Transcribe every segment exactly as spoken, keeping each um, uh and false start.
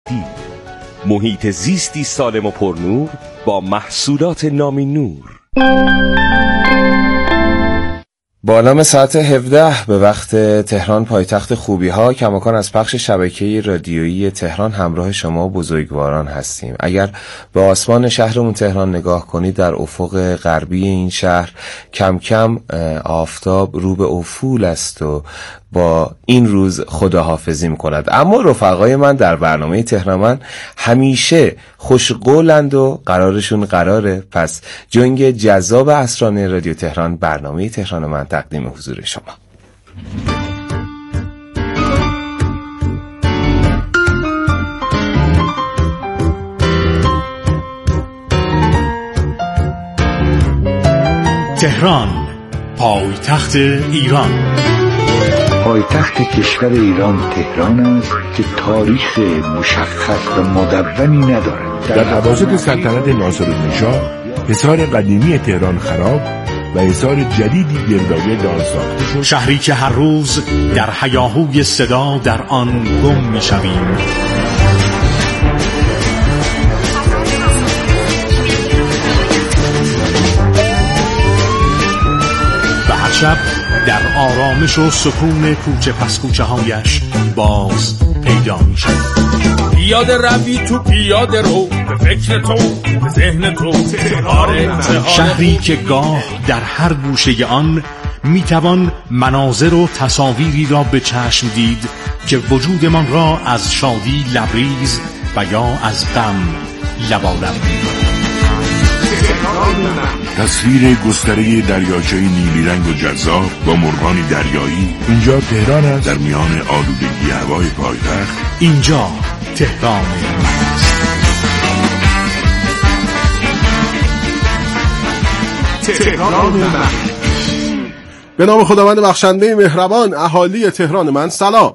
زیستی، محیط زیستی سالم و پرنور با محصولات نامی نور. با نام ساعت هفده به وقت تهران پایتخت خوبی ها، کماکان از پخش شبکه رادیویی تهران همراه شما بزرگواران هستیم. اگر به آسمان شهرمون تهران نگاه کنید، در افق غربی این شهر کم کم آفتاب رو به افول است و با این روز خداحافظی می‌کند. اما رفقای من در برنامه تهران من همیشه خوشقولند و قرارشون قراره. پس جنگ جذاب اسرانه رادیو تهران، برنامه تهران من تقدیم حضور شما. تهران، پایتخت ایران. پایتخت کشور ایران تهران است که تاریخ مشخص و مدونی ندارد. در اواسط سلطنت ناصرالدین‌شاه حصار قدیمی تهران خراب و حصار جدیدی گردآگرد آن ساخته شد. شهری که هر روز در هیاهوی صدا در آن گم می‌شویم. و هر شب در آرامش و سکون کوچه پس کوچه هایش باز پیدا می شد. پیاده روی تو پیاده رو، به فکر تو به ذهن تو تهران. شهری که گاه در هر گوشه آن می توان مناظر و تصاویری را به چشم دید که وجودمان را از شادی لبریز و یا از غم لبالب می کند. تصویر گستره دریاچه نیلی رنگ و جذاب با مرغان دریایی. اینجا تهران است، در میان آلودگی هوای پایتخت. اینجا تهران است. تهران من. به نام خداوند بخشنده مهربان، اهالی تهران من سلام.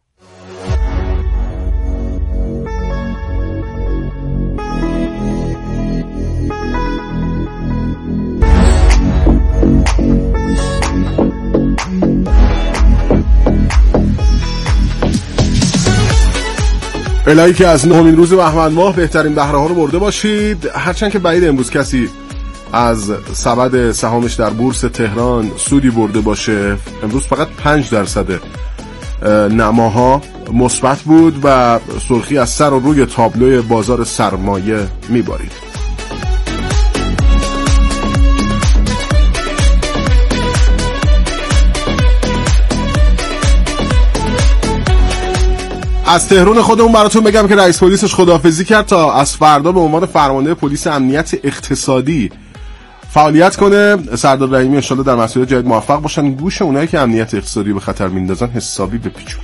الهی که از نهمین روز بهمن ماه بهترین بهره ها رو برده باشید. هرچند که بعید امروز کسی از سبد سهامش در بورس تهران سودی برده باشه. امروز فقط پنج درصد نماها مثبت بود و سرخی از سر و روی تابلوی بازار سرمایه میبارید. از تهران خودمون براتون بگم که رئیس پلیسش خداحافظی کرد تا از فردا به عنوان فرمانده پلیس امنیت اقتصادی فعالیت کنه. سردار رحیمی ان شاءالله در مسئولیت جدید موفق باشن. گوش اونایی که امنیت اقتصادی به خطر میندازن حسابی بپیچون.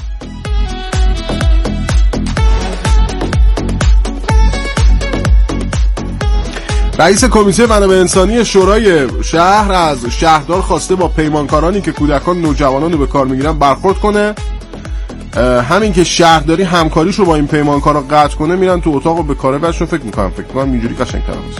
رئیس کمیته منابع انسانی شورای شهر از شهردار خواسته با پیمانکارانی که کودکان نوجوانان رو به کار میگیرن برخورد کنه. همین که شهرداری همکاریش رو با این پیمانکارا قطع کنه، میرن تو اتاق و به کاره برشون فکر میکنم فکر میکنم اینجوری قشنگ‌تر باشه.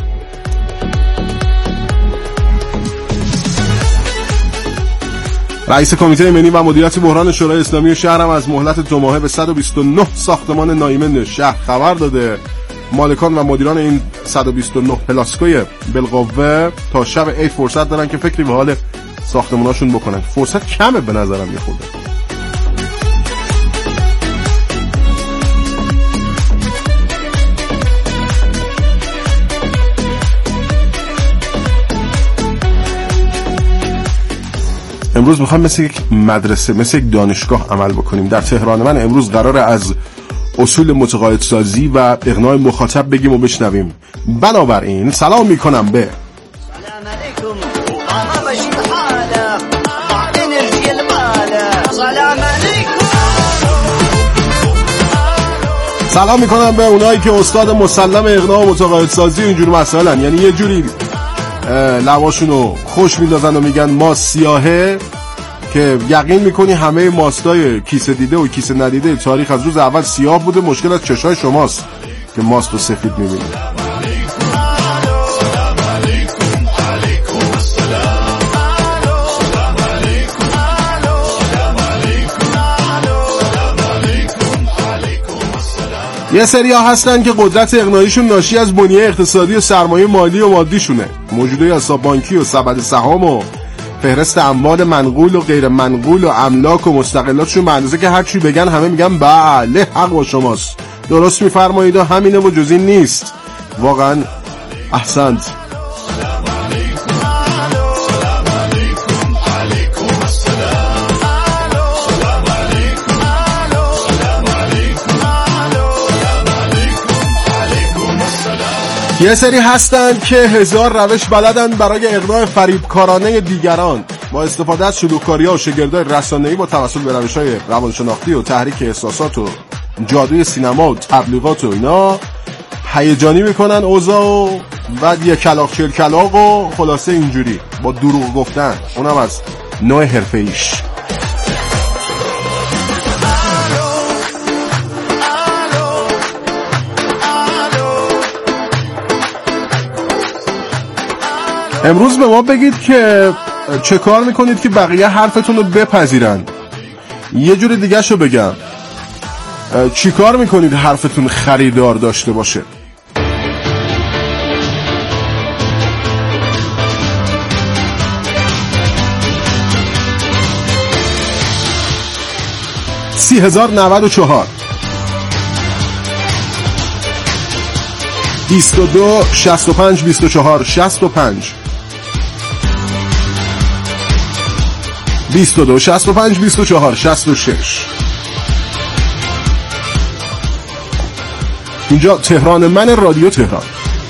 رئیس کمیته ملی و مدیریت بحران شورای اسلامی شهر هم از مهلت دو ماهه به صد و بیست و نه ساختمان نایمن شهر خبر داده. مالکان و مدیران این صد و بیست و نه پلاسکوی بالقوه تا شب عید فرصت دارن که فکری به حال ساختماناشون بکنن. فرصت کمه به نظرم یه خورده. امروز میخوام مثل یک مدرسه، مثل یک دانشگاه عمل بکنیم. در تهران من امروز قراره از اصول متقاعد سازی و اقناع مخاطب بگیم و بشنویم. بنابراین سلام میکنم به سلام میکنم به اونایی که استاد مسلم اقناع و متقاعد سازی اینجور مسائلن، یعنی یه جوری لواشونو خوش میندازن و میگن ماست سیاهه، که یقین میکنی همه ماستای کیسه دیده و کیسه ندیده تاریخ از روز اول سیاه بوده. مشکل از چشای شماست که ماست و سفید میبینید. یه سری ها هستن که قدرت اقناعیشون ناشی از بنیه اقتصادی و سرمایه مالی و مادیشونه. موجودی حساب بانکی و سبد سهام و فهرست اموال منقول و غیر منقول و املاک و مستقلاتشون به اندازه که هر چی بگن همه میگن بله حق با شماست، درست میفرمایید و همینه و جز این نیست. واقعا احسنت. یه سری هستن که هزار روش بلدن برای اقناع فریبکارانه دیگران با استفاده از شلوغکاری‌ها و شگردای رسانه‌ای با توسل به روش‌های روانشناختی و تحریک احساسات و جادوی سینما و تبلیغات و اینا هیجانی میکنن اوضاع و بعد یه کلاغ چل کلاغ و خلاصه اینجوری با دروغ گفتن، اونم از نوع حرفه‌ایش. امروز به ما بگید که چه کار میکنید که بقیه حرفتون رو بپذیرن. یه جور دیگه شو بگم، چی کار میکنید حرفتون خریدار داشته باشه؟ سی هزار نود و چهار بیست و دو شصت و پنج بیست و چهار شصت و پنج بیست و دو شصت و پنج بیست و چهار شصت و شش. اینجا تهران من، رادیو تهران.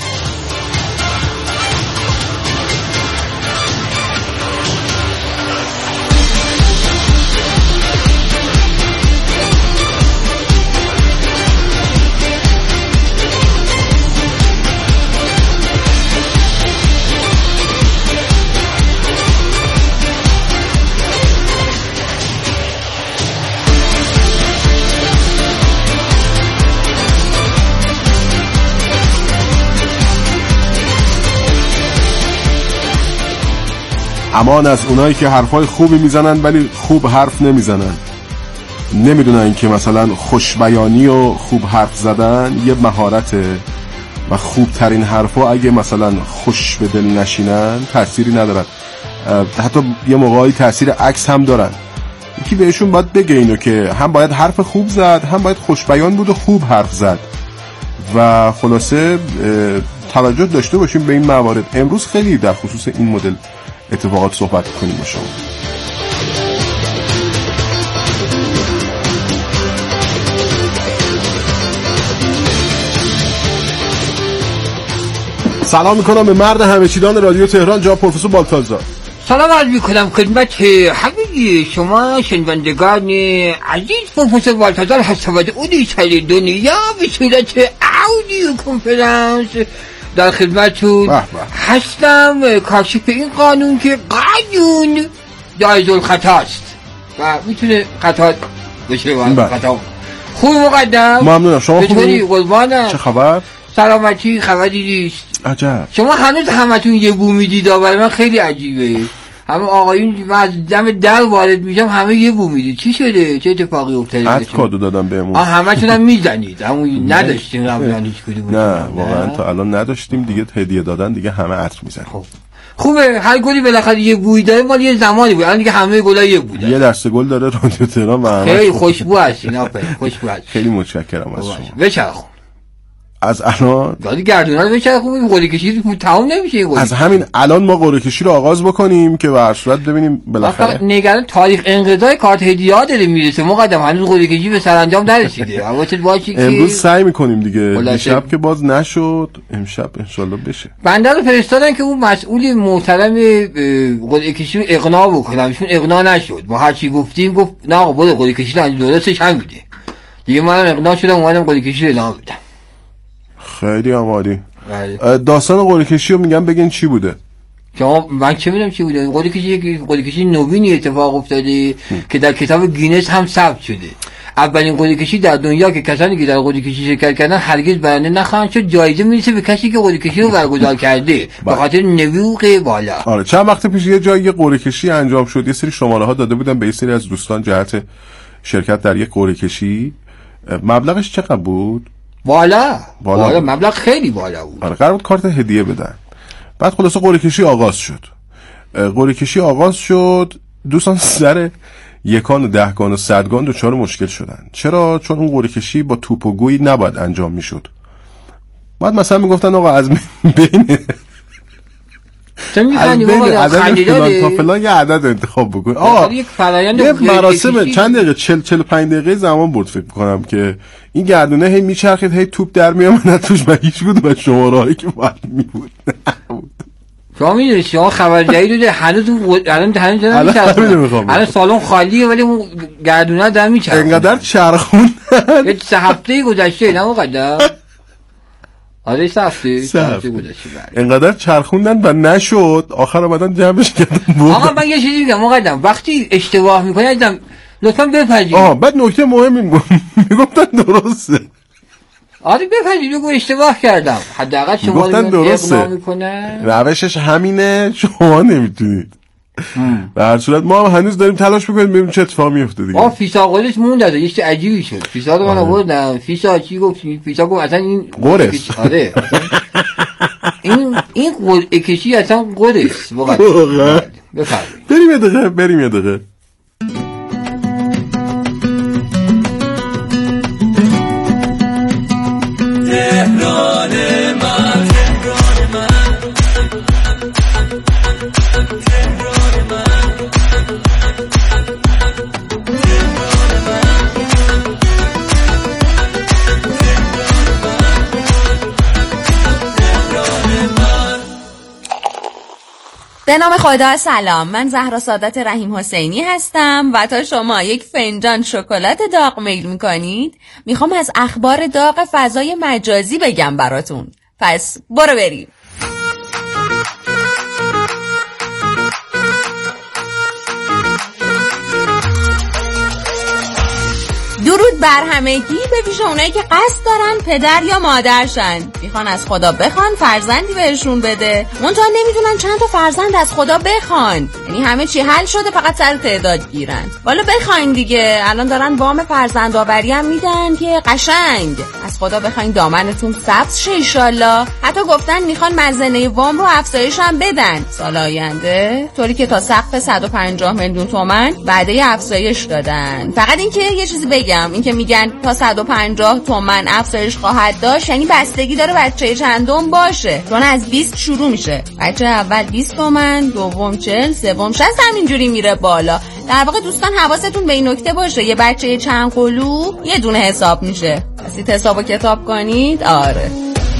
امان از اونایی که حرفای خوبی میزنن ولی خوب حرف نمیزنن. نمیدونن که مثلا خوشبیانی و خوب حرف زدن یه مهارته و خوبترین حرفا اگه مثلا خوش به دل نشینن تأثیری ندارن، حتی یه موقعی تأثیر عکس هم دارن. یکی بهشون باید بگه اینو که هم باید حرف خوب زد، هم باید خوشبیان بود و خوب حرف زد و خلاصه توجه داشته باشیم به این موارد. امروز خیلی در خصوص این مدل اتفاقات صحبت کنیم با شما. سلام میکنم به مرد همه چیدان رادیو تهران، جناب پروفسور بالتازار. سلام عرض میکنم خدمت همه شما شنوندگان عزیز. پروفسور بالتازار هستم و اودیسل دنیا به صورت اودیو کنفرانس در خدمتتون هستم. کاشف این قانون که قانون جایز الخطاست و میتونه خطا بشه و خطا. خوب مقدم. ممنونم. شما خوبی؟ قربانم. چه خبر؟ سلامتی خبری نیست. عجب. شما هنوز همتون یه بو میدید، برای من خیلی عجیبه. همه آقایون من از دم در وارد میشم همه یه بو میدید. چی شده؟ چه اتفاقی افتاده؟ عطر کادو دادم بهمون. آه همتون هم میزنید. همون نداشتیم قبلا هیچ کدوم. نه واقعا تا الان نداشتیم دیگه. هدیه دادن دیگه همه عطر میزنن. خب خوبه، هر گلی بالاخره یه بوی داره. مال یه زمانی بود، الان دیگه همه گلا یه بو داره. یه دسته گل داره رادیو تهران و همه خیلی خوشبو هستین. آفرین خوشبو هست. خیلی متشکرم از شما. بچرخون از الان دادی گردونا رو بچرخون. قرعه کشی تموم نمیشه. از همین الان ما قرعه کشی رو آغاز بکنیم که به هر صورت ببینیم بالاخره. نگران تاریخ انقضای کارت هدیه‌ها داره میرسه. مقدم هنوز قرعه کشی به سرانجام نرسیده. حواست باشه که امروز سعی میکنیم دیگه. دیشب که باز نشد، امشب انشالله بشه. بنده رو فرستادن که اون مسئول محترم قرعه کشی رو اقناع بکنم. ایشون اقناع نشد. ما هر چی گفتیم گفت نه آقا برو قرعه کشی درستش همینه. دیگه منم اقناع شدم اومدم قرعه کشی رو ادامه بدم. خیلی عالی. داستان قرعه کشی رو میگم بگین چی بوده؟ شما من چه میدونم چی بوده. قرعه کشی قرعه کشی نوینی اتفاق افتاده که در کتاب گینس هم ثبت شده. اولین قرعه کشی در دنیا که کسانی که در قرعه کشی شرکت کردن هرگز برنده نخواهند شد. جایزه میرسه به کسی که قرعه کشی رو برگزار کرده به خاطر نبوغ بالا. آره چند وقت پیش یه جایی قرعه کشی انجام شد. یه سری شماره ها داده بودن به یه سری از دوستان جهت شرکت در یک قرعه کشی. مبلغش چقدر بود؟ بالا بالا, بالا مبلغ خیلی بالا بود. آره قرار بود کارت هدیه بدن. بعد خلاصه قرعه کشی آغاز شد. قرعه کشی آغاز شد دوستان سر یکان و دهگان و صدگان دچار مشکل شدن. چرا؟ چون اون قرعه کشی با توپ و گوی نباید انجام میشد. بعد مثلا میگفتن آقا از بین تو می‌خوای بابا خندیداری تا فلان یه عدد انتخاب بکن. آه یک فرآیند یه مراسم چند دقیقه چهل چهل و پنج دقیقه زمان برد فکر می‌کنم که این گردونه هی میچرخید هی توپ در میومد توش و هیچ بود و شماره‌ای که باید میبود. شما میدونی شما خبر جدید هنوز الان هنوز نمی‌چرخه. الان سالن خالیه ولی اون گردونه در میچرخه. انقدر چرخوندن. یه سه هفته گذشته نه اونقدر. آره سه هفته سه هفته گذشته. انقدر چرخوندن و نشد آخر اومدن جمعش کردن. آقا من یه چیزی میگم مقدم وقتی اشتباه میکنی ازم لطفا بپذیر. آها بعد نکته مهمی میگفتن درسته. آره بپذیر بگو اشتباه کردم. حداقل شما اقدام میکنن روشش همینه شما نمیتونید. به هر صورت ما هم هنوز داریم تلاش میکنیم ببینیم چه اتفاقی میفته دیگه. آ فیسا خودش موند داد یه چیز عجیبی شد. فیسا رو من آوردم فیسا چی گفت فیسا گفت اصلا این قرص. آره این این قرعه کشی اصلا قرص واقعا. بفرمایید بریم یه دقیقه بریم یه دقیقه تهران من تهران من به نام خدا سلام. من زهرا سعادت رحیم حسینی هستم و تا شما یک فنجان شکلات داغ میل میکنید میخوام از اخبار داغ فضای مجازی بگم براتون. پس برو بریم. درود بر همگی به ویژه اونایی که قصد دارن پدر یا مادرشن میخوان از خدا بخوان فرزندی بهشون بده منتها نمیدونن چند تا فرزند از خدا بخوان. یعنی همه چی حل شده فقط سر تعداد گیرن. والا بخواین دیگه الان دارن وام فرزندآوری هم میدن که قشنگ از خدا بخواین دامنتون سبز شه انشالله. حتی گفتن میخوان مزنه وام رو افزایش هم بدن سال آینده طوری که تا سقف صد و پنجاه میلیون تومان وعده افزایش دادن. فقط اینکه یه چیزی بگم این که میگن تا صد و پنجاه تومن افزایش خواهد داشت یعنی بستگی داره بچه چندم باشه چون از بیست شروع میشه. بچه اول بیست تومن دوم چهل سوم شصت همینجوری میره بالا. در واقع دوستان حواستون به این نکته باشه یه بچه چند قلو یه دونه حساب میشه. پس حساب و کتاب کنید. آره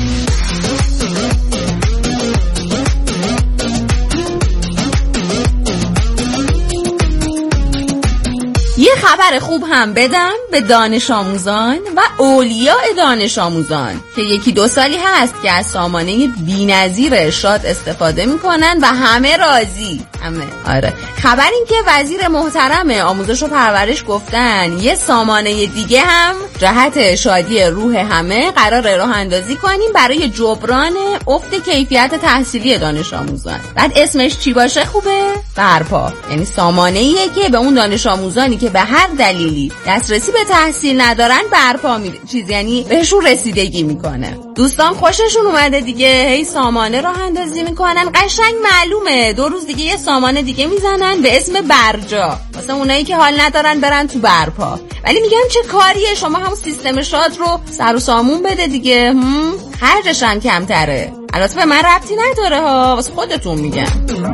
یه خبر خوب هم بدم به دانش آموزان و اولیاء دانش آموزان که یکی دو سالی هست که از سامانه بی‌نظیر ارشاد استفاده میکنن و همه راضی. همه آره. خبر این که وزیر محترم آموزش و پرورش گفتن یه سامانه دیگه هم جهت شادی روح همه قرار راه اندازی کنیم برای جبران افت کیفیت تحصیلی دانش آموزان. بعد اسمش چی باشه خوبه؟ برپا. یعنی سامانه‌ایه که به اون دانش آموزانی که به هر دلیلی دسترسی به تحصیل ندارن برپا می چیز یعنی بهشون رسیدگی میکنه. دوستان خوششون اومده دیگه هی سامانه راه اندازی میکنن قشنگ معلومه دو روز دیگه یه سامانه دیگه میزنن به اسم برجا واسه اونایی که حال ندارن برن تو برپا. ولی میگم چه کاریه شما هم سیستم شاد رو سر و سامون بده دیگه هم خرجش هم کمتره. البته به من ربطی نداره ها واسه خودتون میگم.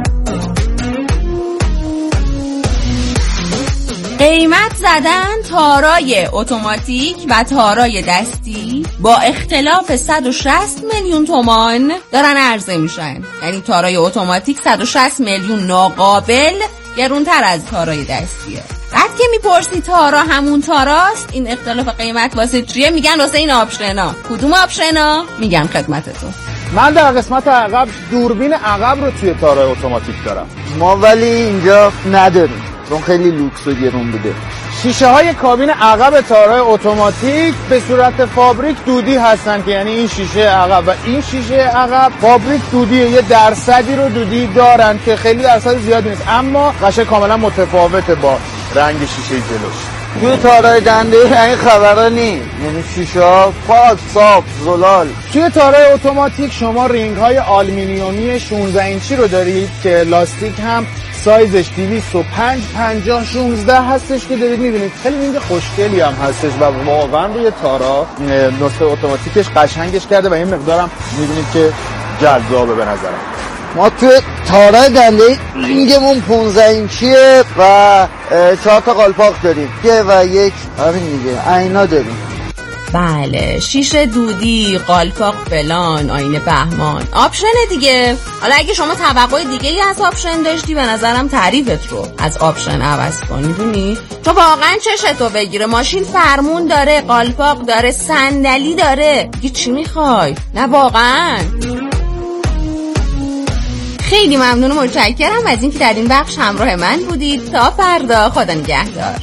قیمت زدن تارای اتوماتیک و تارای دستی با اختلاف صد و شصت میلیون تومان دارن عرضه میشن. یعنی تارای اتوماتیک صد و شصت میلیون ناقابل گرونتر از تارای دستیه. بعد که میپرسی تارا همون تاراست این اختلاف قیمت واسه چیه میگن واسه این آپشنا. کدوم آپشنا؟ میگم خدمتتون. من در قسمت عقب دوربین عقب رو توی تارای اتوماتیک دارم. ما ولی اینجا نداریم چون خیلی لوکس و گرون بوده. شیشه های کابین عقب تارای اتوماتیک به صورت فابریک دودی هستن که یعنی این شیشه عقب و این شیشه عقب فابریک دودیه. یه درصدی رو دودی دارن که خیلی درصد زیادی نیست اما قشنگ کاملا متفاوته با رنگ شیشه جلوش. توی تارای دنده این خبرها نی، یعنی شیشه پاک صاف زلال. توی تارای اتوماتیک شما رینگ های آلومینیومی شانزده اینچی رو دارید که لاستیک هم سایزش دویست و پنج پنجاه شانزده هستش که دارید میبینید. خیلی رینگ خوشگلی هم هستش و واقعا روی تارا نسخه اتوماتیکش قشنگش کرده و این مقدارم میبینید که جذابه به نظرم. ما توی تارای دنده رینگمون پانزده اینچیه و چهار تا قالپاق داریم یه و یک همین دیگه اینا داریم. بله، شیشه دودی، قالپاق فلان، آینه بهمان، آپشن دیگه. حالا اگه شما توقع دیگه ای از آپشن داشتی به نظرم تعریفت رو از آپشن عوض کن. میدونی تو واقعا چشتو بگیره، ماشین فرمون داره، قالپاق داره، صندلی داره، دیگه چی میخوای؟ نه واقعا. خیلی ممنون و متشکرم از اینکه در این بخش همراه من بودید. تا فردا، خدا نگهدار.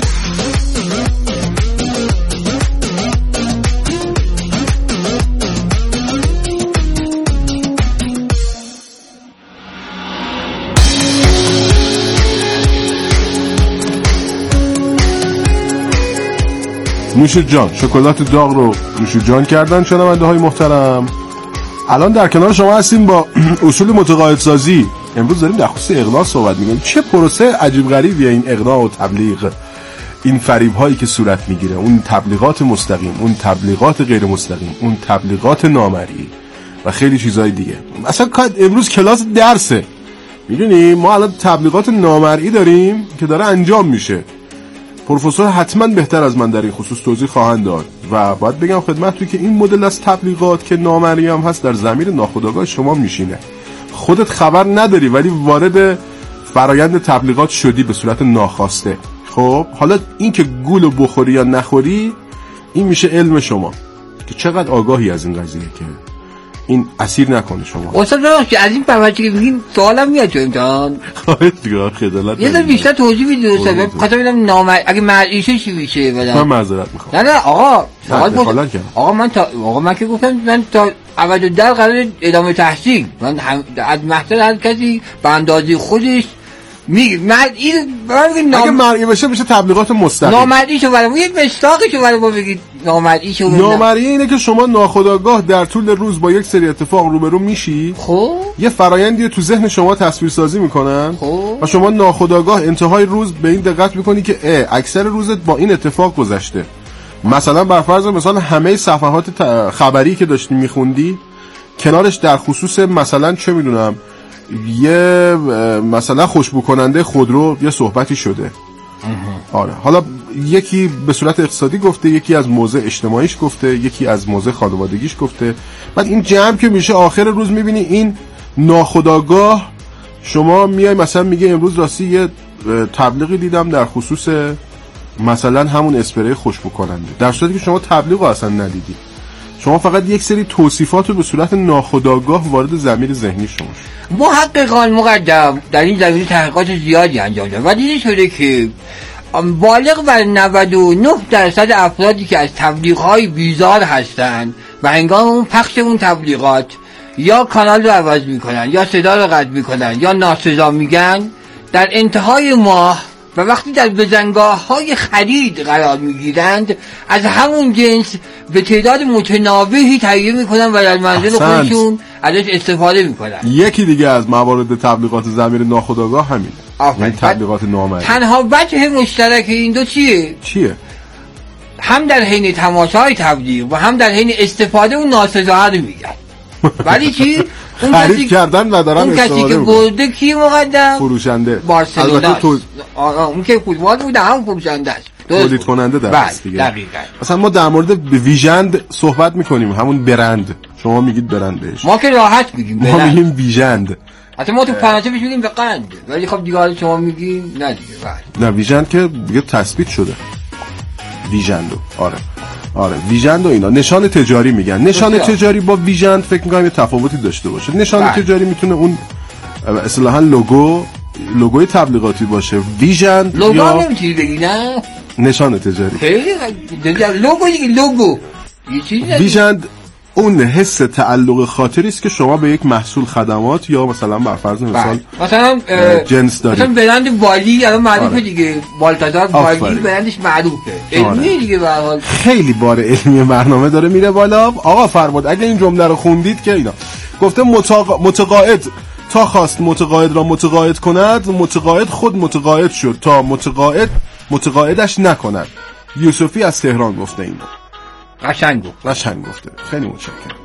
نوش جان، شکلات داغ رو نوش جان کردن شنونده های محترم. الان در کنار شما هستیم با اصول متقاعد سازی. امروز داریم در خصوص اقناع صحبت می‌کنیم. چه پروسه عجیب غریبیه این اقناع و تبلیغ، این فریب هایی که صورت میگیره، اون تبلیغات مستقیم، اون تبلیغات غیر مستقیم، اون تبلیغات نامرئی و خیلی چیزهای دیگه. اصلا امروز کلاس درسه. میدونی ما الان تبلیغات نامرئی داریم که داره انجام میشه. پروفسور حتما بهتر از من در این خصوص توضیح خواهند داد و باید بگم خدمتتون که این مدل از تبلیغات که نامرئی هم هست در ضمیر ناخودآگاه شما میشینه. خودت خبر نداری ولی وارد فرایند تبلیغات شدی به صورت ناخواسته. خب حالا این که گولو بخوری یا نخوری این میشه علم شما که چقدر آگاهی از این قضیه که این اسیر نکنه شما. استاد راست از این بابت که میگین سوالم میاد تو امتحان. خواهد دیگه خجالت. یه ذره بیشتر توضیح بدید استاد. خاطر ببینم نام اگه مرئیشه چی میشه بدم. من معذرت میخوام. نه نه آقا سوال بود. آقا من تا آقا من که گفتم من تا اول در قرار ادامه تحصیل. من هم از محضر هر کسی به اندازه خودش میگه مرئی نام... اگه مرئی بشه میشه تبلیغات مستقیم. نامرئی شو برام یک مستاقی شو برام بگید نامرئی شو. نامرئی اینه که شما ناخودآگاه در طول روز با یک سری اتفاق روبرو میشی. خب یه فرآیندی تو ذهن شما تصویر سازی میکنن. خب و شما ناخودآگاه انتهای روز به این دقت میکنی که اکثر روزت با این اتفاق گذشته. مثلا بر فرض مثلا همه صفحات خبری که داشتی میخوندی کنارش در خصوص مثلا چه میدونم یه مثلا خوشبو کننده خودرو یه صحبتی شده. آره حالا یکی به صورت اقتصادی گفته، یکی از موضع اجتماعیش گفته، یکی از موضع خانوادگیش گفته. بعد این جمع که میشه آخر روز میبینی این ناخودآگاه شما میای مثلا میگه امروز راستی یه تبلیغی دیدم در خصوص مثلا همون اسپری خوشبو کننده، در صورتی که شما تبلیغ اصلا ندیدی. شما فقط یک سری توصیفات رو به صورت ناخودآگاه وارد ضمیر ذهنی شما شد. محققان مقدم در این زمینه تحقیقات زیادی انجام دادن و دیده شده که بالغ بر نود و نه درصد افرادی که از تبلیغ‌های بیزار هستند و هنگام اون پخش اون تبلیغات یا کانال رو عوض میکنن یا صدا رو قطع میکنن یا ناسزا میگن، در انتهای ماه و وقتی در بزنگاه‌های خرید قرار میگیرند از همون جنس به تعداد متناوبی تهیه میکنن و در منزل خودشون ازش استفاده میکنن. یکی دیگه از موارد تبلیغات ضمیر ناخودآگاه همین. این تبلیغات نامرئی. تنها وجه مشترک این دو چیه؟ چیه؟ هم در حین تماشای تبلیغ و هم در حین استفاده اون ناسزا رو میگن. ولی چی؟ اون خرید کردن ندارن اون کسی که برده کی مقدم؟ فروشنده. بارسلونا. تو... اون که فوتبال بوده هم فروشنده است. تولید کننده در است دیگه. دقیقاً. مثلا ما در مورد ویژند صحبت میکنیم، همون برند. شما میگید برندش. ما که راحت میگیم برند. ما میگیم ویژند. حتی ما تو فرانسه بهش میگیم وقند. ولی خب دیگه حالا شما میگین نه دیگه. نه ویژند که دیگه تثبیت شده. ویژندو. آره. آره ویژند و اینا نشان تجاری میگن. نشان بسیار. تجاری با ویژند فکر میکنم یه تفاوتی داشته باشه. نشان بله. تجاری میتونه اون اصطلاحاً لوگو لوگوی تبلیغاتی باشه. ویژند لوگو یا نمیتونی بگی نه نشان تجاری. خیلی لوگو دیگه لوگو یه چیزی ویژند اون حس تعلق خاطری است که شما به یک محصول خدمات یا مثلا بر فرض مثال مثلا جنس دارید. مثلا برند والی الان معروفه دیگه، بالتازار والی برندش معروفه، علمی دیگه به هر حال خیلی بار علمی برنامه داره میره بالا. آقا فرمود اگه این جمله رو خوندید که اینا گفته متقا... متقاعد تا خواست متقاعد را متقاعد کند، متقاعد خود متقاعد شد تا متقاعد متقاعدش نکند. یوسفی از تهران گفته اینو. قشنگ گفت. قشنگ گفته. خیلی متشکرم.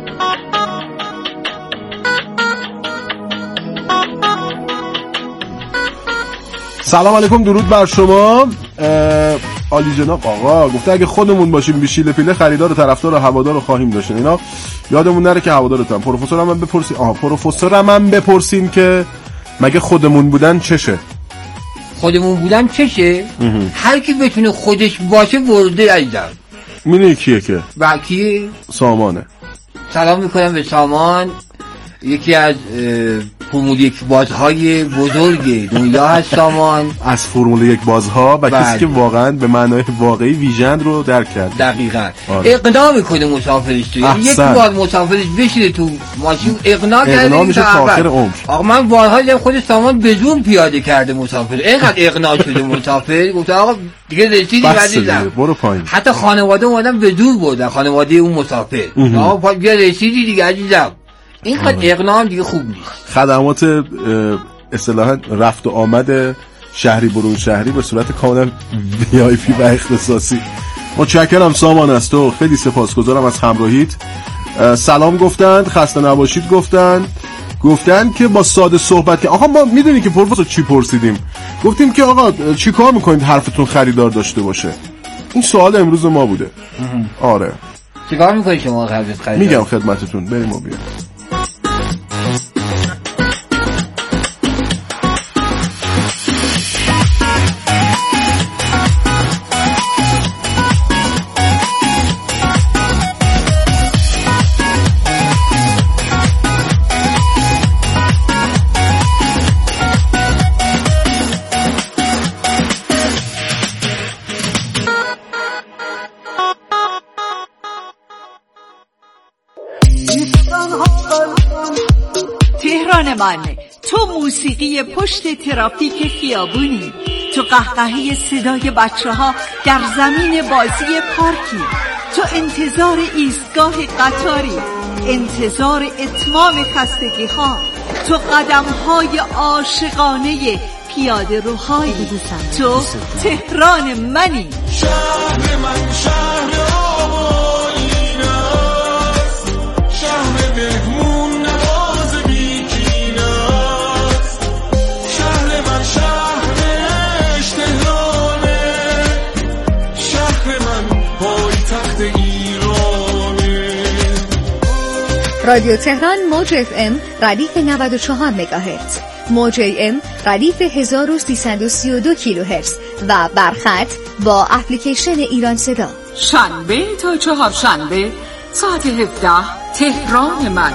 سلام علیکم، درود بر شما. عالی جناب آقا گفته اگه خودمون باشیم بیشیل پیله خریدار و طرفدار و هوادار رو خواهیم داشت. اینا یادمون نره که هوادارتون. پروفسورم هم بپرسین. آها پروفسورم هم بپرسین که مگه خودمون بودن چشه؟ خودمون بودن چشه؟ هر کی بتونه خودش باشه ورده عزیزم. میدونی کیه که؟ با کی؟ سامانه. سلام میکنم به سامان، یکی از فرمول یک بازهای بزرگ دنیا هست سامان. از فرمول یک بازها و کسی که واقعا به معنای واقعی ویژن رو درک کرد. دقیقاً. اقناع میکنه مسافرش تو. یک بار مسافرش بشینه تو ماشین اقناع کرده. اقناع میشه تا آخر عمر. آقا من بارها دیدم خود سامان به زور پیاده کرده مسافر. اینقدر اقناع شده مسافر گفت آقا دیگه رسیدی عزیزم. برو پایین. حتی خانواده اومدن به زور بردن، خانواده اون مسافر. آقا بیا رسیدی دیگه عزیزم. این خد اقناع دیگه خوب نیست. خدمات اصطلاحاً رفت و آمد شهری برون شهری به صورت کاملا وی آی پی و اختصاصی. متشکرم سامان از تو، خیلی سپاسگزارم از همراهیت. سلام گفتند، خسته نباشید گفتند، گفتن که با ساده صحبت که آقا ما میدونی که پروفسور چی پرسیدیم؟ گفتیم که آقا چی کار میکنید حرفتون خریدار داشته باشه؟ این سوال امروز ما بوده. آره چی کار میکنید شما حرفت خریدار؟ میگم خدمتتون، بریم و بیایم. من تو موسیقی پشت ترافیک خیابونی، تو قهقهه صدای بچه ها در زمین بازی پارکی، تو انتظار ایستگاه قطاری، انتظار اتمام خستگی ها، تو قدم های عاشقانه پیاده روهایی، تو تهران منی. شهر من شهر آبایین است، شهر مهمون نواز بیکین است، شهر من شهرش تهرانه، شهر من پایتخت ایرانه. رادیو تهران موج اف ام ردیف نود و چهار مگاهرتز، موج ای ام ردیف هزار و سیصد و سی و دو کیلوهرتز و برخط با اپلیکیشن ایران صدا. شنبه تا چهارشنبه ساعت هفده تهران من.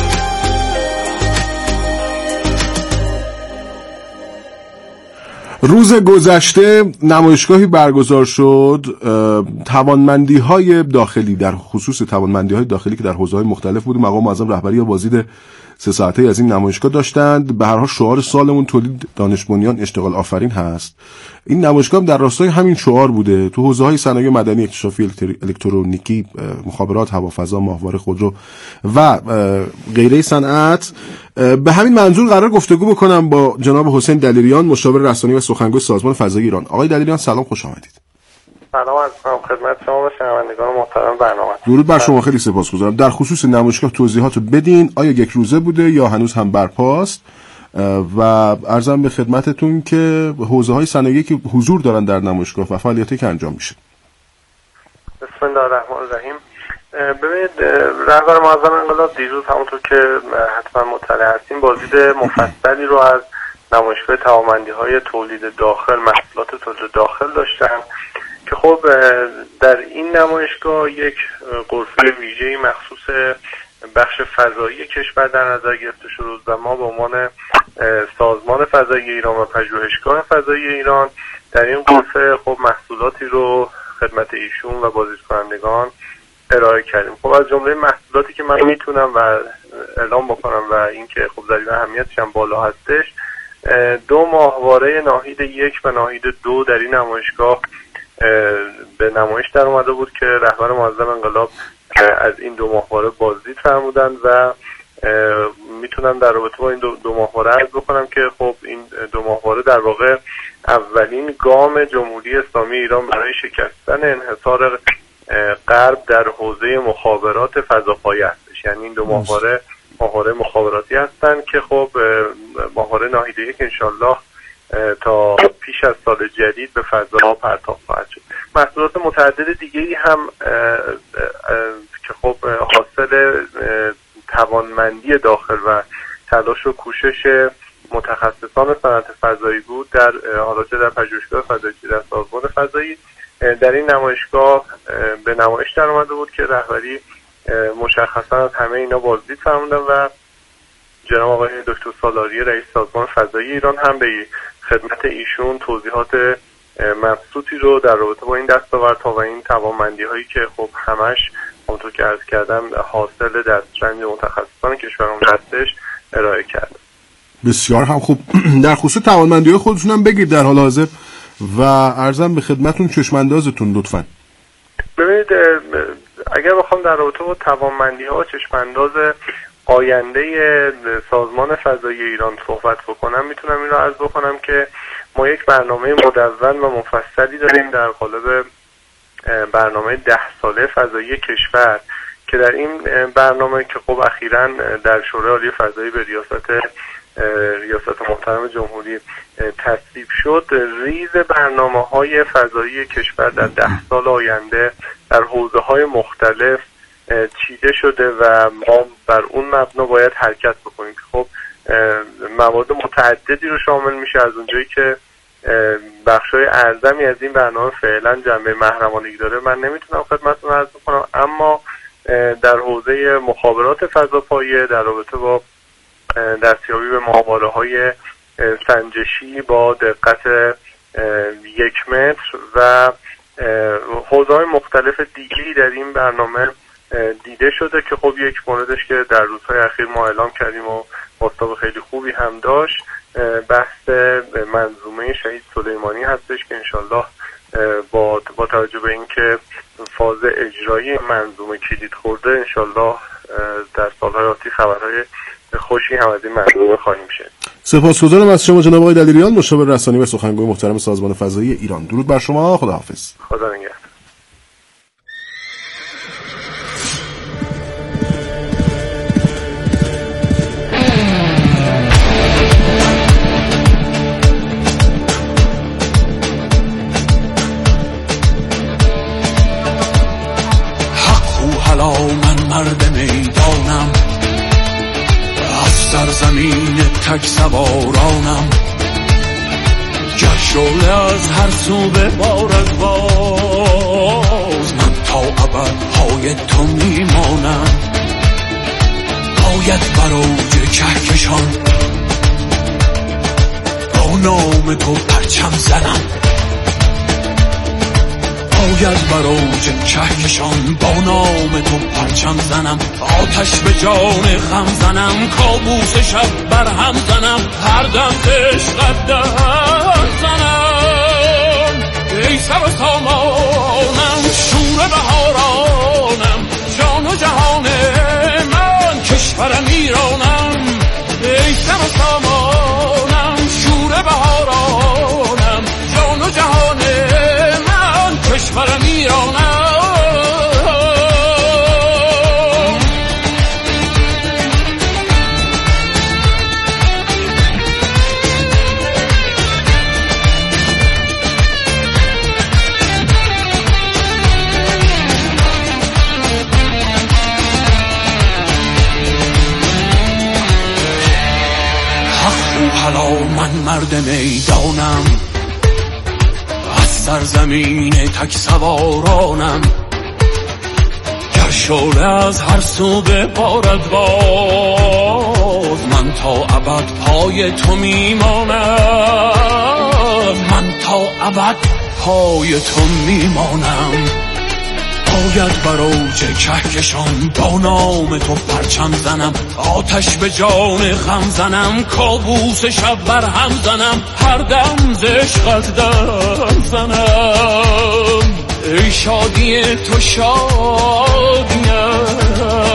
روز گذشته نمایشگاهی برگزار شد، توانمندی های داخلی، در خصوص توانمندی های داخلی که در حوزه‌های مختلف بود. مقام معظم رهبری بازدید سه ساعته از این نمایشگاه داشتند. به هر حال شعار سالمون تولید دانش بنیان اشتغال آفرین هست. این نمایشگاه در راستای همین شعار بوده. تو حوزه‌های صنایع مدنی، اکتشافی، الکترونیکی، مخابرات، هوافضا، ماهواره، خودرو و غیره صنعت، به همین منظور قرار گفتگو بکنم با جناب حسین دلیریان، مشاور رسانه‌ای و سخنگوی سازمان فضایی ایران. آقای دلیریان سلام، خوش آمدید. سلام علیکم خدمت شما و شنوندگان محترم برنامه. درود بر شما، خیلی سپاسگزارم. در خصوص نمایشگاه توضیحاتو بدین. آیا یک روزه بوده یا هنوز هم برپاست؟ و عرضم به خدمتتون که حوزه‌های صنایعی که حضور دارن در نمایشگاه و فعالیتی که انجام میشه. بسم الله الرحمن الرحیم. ببینید رهبر معظم انقلاب دیروز همونطور که حتما مطلع هستیم بازدید مفصلی رو از نمایشگاه توانمندی‌های تولید داخل، محصولات تولید داخل داشتن که خب در این نمایشگاه یک غرفه ویژه‌ای مخصوص بخش فضایی کشور در نظر گرفته شد و ما به عنوان سازمان فضایی ایران و پژوهشگاه فضایی ایران در این غرفه خب محصولاتی رو خدمت ایشون و بازدیدکنندگان ارائه کردیم. خب از جمله محصولاتی که من میتونم و اعلام بکنم و اینکه خب ذریعه اهمیتش هم بالا هستش، دو ماهواره ناهید یک و ناهید دو در این نمایشگاه به نمایش در اومده بود که رهبر معظم انقلاب از این دو ماهواره بازدید فرمودن و میتونم در رابطه با این دو, دو ماهواره عرض بکنم که خب این دو ماهواره در واقع اولین گام جمهوری اسلامی ایران برای شکستن انحصار غرب در حوزه مخابرات فضاپایه هستش. یعنی این دو ماهواره ماهواره مخابراتی هستند که خب ماهواره ناهید یک انشالله تا پیش از سال جدید به فضا پرتاب خواهد شد. محصولات متعدد دیگه‌ای هم که خب حاصل توانمندی داخل و تلاش و کوشش متخصصان صنعت فضایی بود، در حالا چه در پژوهشگاه فضایی چه در سازمان فضایی، در این نمایشگاه به نمایش در اومده بود که رهبری مشخصا از همه اینا بازدید فرمودن و جناب آقای دکتر سالاری رئیس سازمان فضایی ایران هم به خدمت ایشون توضیحات مبسوطی رو در رابطه با این دستاوردها و این توانمندی هایی که خب همش همونطور که عرض کردم حاصل دسترنج متخصصان کشورمون هستش ارائه کرد. بسیار هم خوب. در خصوص توانمندی های خودتون هم بگید در حال حاضر و عرضم به خدمتون چشماندازتون لطفاً. ببینید اگر بخوام در رابطه با توانمندی ها و چشمانداز آینده سازمان فضایی ایران صحبت بکنم، میتونم این رو عرض بکنم که ما یک برنامه مدون و مفصلی داریم در قالب برنامه ده ساله فضایی کشور که در این برنامه که خب اخیراً در شورای عالی فضایی به ریاست ریاست محترم جمهوری تصویب شد، ریز برنامه‌های فضایی کشور در ده سال آینده در حوزه‌های مختلف چیده شده و ما بر اون مبنا باید حرکت بکنیم. خب مواد متعددی رو شامل میشه، از اونجایی که بخشای اعظمی از این برنامه فعلا جنبه محرمانگی داره من نمیتونم خدمتتون عرض بکنم، اما در حوزه مخابرات فضاپایه در رابطه با دستیابی به ماهواره‌های سنجشی با دقت یک متر و حوزه‌های مختلف دیگری در این برنامه دیده شده که خب یک موردش که در روزهای اخیر ما اعلام کردیم و بازتاب خیلی خوبی هم داشت بحث منظومه شهید سلیمانی هستش که انشالله با با توجه به اینکه فاز اجرایی منظومه کلید خورده انشالله در سالهای آتی خبرهای خوشی هم از این منظومه خواهیم شد. سپاسگزارم از شما جناب آقای دلیریان، مشاور رسانی و سخنگوی محترم سازمان فضایی ایران. درود بر شما، خداحافظ. خدا نگهدار. مرد میدانم از سرزمین تک سوارانم، گر شعله از هر سو ببارد باز من تا ابد پای تو میمانم. باید بر اوج کهکشان با نام تو پرچم زنم، باید بر اوج کهکشان با نام تو پرچم زنم، آتش به جان غم زنم، کابوس شب بر هم زنم، هر دم عشقت در زنم. ای سر سامانم شور بهارانم، جان و جهان من کشورم ایرانم. ای سر سامانم شور بهارانم، جان و جهان کشورم ایرانم. حق و حلا من مرد میدانم، سرزمین تک سوارانم، گر شعله از هر سو ببارد باز من تا ابد پای تو میمانم. من تا ابد پای تو میمانم. باید بر اوج کهکشان با نام تو پرچم زنم، آتش به جان غم زنم، کابوس شب بر هم زنم، هر دم ز عشقت دم زنم. ای شادی تو شادیم